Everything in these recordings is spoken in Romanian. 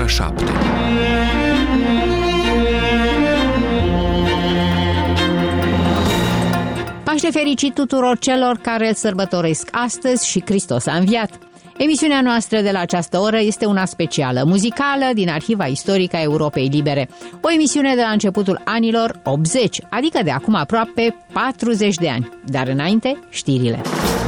7. Paște fericit tuturor celor care îl sărbătoresc astăzi și Hristos a înviat! Emisiunea noastră de la această oră este una specială, muzicală, din Arhiva Istorică a Europei Libere. O emisiune de la începutul anilor 80, adică de acum aproape 40 de ani. Dar înainte, știrile.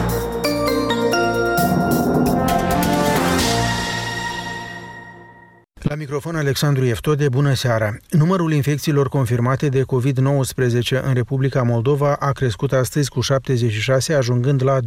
La microfon Alexandru Eftode, bună seara! Numărul infecțiilor confirmate de COVID-19 în Republica Moldova a crescut astăzi cu 76, ajungând la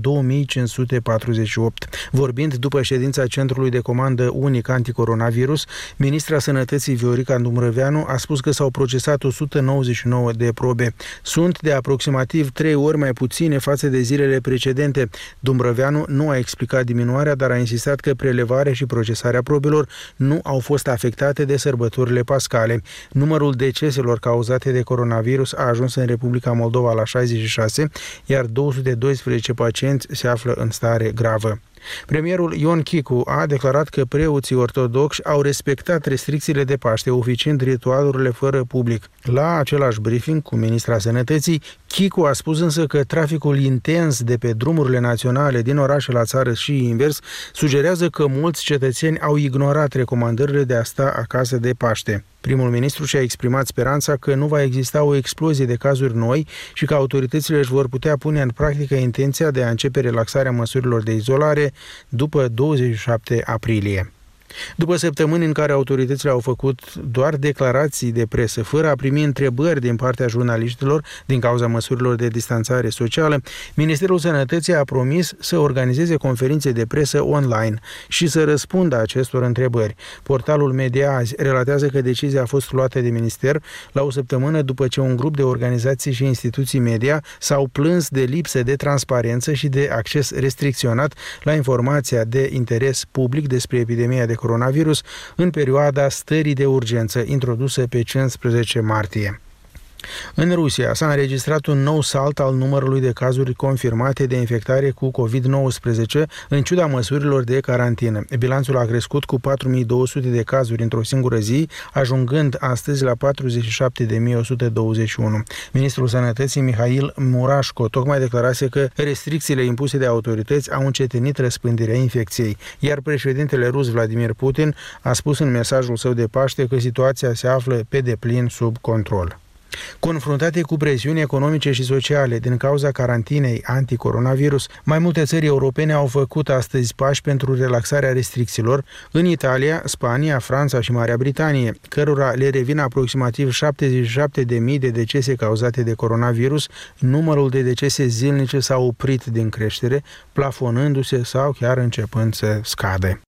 2548. Vorbind după ședința Centrului de Comandă Unic Anticoronavirus, ministra Sănătății Viorica Dumbrăveanu a spus că s-au procesat 199 de probe. Sunt de aproximativ 3 ori mai puține față de zilele precedente. Dumbrăveanu nu a explicat diminuarea, dar a insistat că prelevarea și procesarea probelor nu au fost afectate de sărbătorile pascale. Numărul deceselor cauzate de coronavirus a ajuns în Republica Moldova la 66, iar 212 pacienți se află în stare gravă. Premierul Ion Chicu a declarat că preoții ortodoxi au respectat restricțiile de Paște, oficiind ritualurile fără public. La același briefing cu ministra Sănătății, Chicu a spus însă că traficul intens de pe drumurile naționale din orașe la țară și invers sugerează că mulți cetățeni au ignorat recomandările de a sta acasă de Paște. Primul ministru și-a exprimat speranța că nu va exista o explozie de cazuri noi și că autoritățile își vor putea pune în practică intenția de a începe relaxarea măsurilor de izolare după 27 aprilie. După săptămâni în care autoritățile au făcut doar declarații de presă, fără a primi întrebări din partea jurnaliștilor din cauza măsurilor de distanțare socială, Ministerul Sănătății a promis să organizeze conferințe de presă online și să răspundă acestor întrebări. Portalul Media Azi relatează că decizia a fost luată de minister la o săptămână după ce un grup de organizații și instituții media s-au plâns de lipsă de transparență și de acces restricționat la informația de interes public despre epidemia de coronavirus în perioada stării de urgență introdusă pe 15 martie. În Rusia s-a înregistrat un nou salt al numărului de cazuri confirmate de infectare cu COVID-19, în ciuda măsurilor de carantină. Bilanțul a crescut cu 4200 de cazuri într-o singură zi, ajungând astăzi la 47.121. Ministrul Sănătății Mihail Murașco tocmai declarase că restricțiile impuse de autorități au încetinit răspândirea infecției, iar președintele rus Vladimir Putin a spus în mesajul său de Paște că situația se află pe deplin sub control. Confruntate cu presiuni economice și sociale din cauza carantinei anticoronavirus, mai multe țări europene au făcut astăzi pași pentru relaxarea restricțiilor. În Italia, Spania, Franța și Marea Britanie, cărora le revin aproximativ 77.000 de decese cauzate de coronavirus, numărul de decese zilnice s-a oprit din creștere, plafonându-se sau chiar începând să scadă.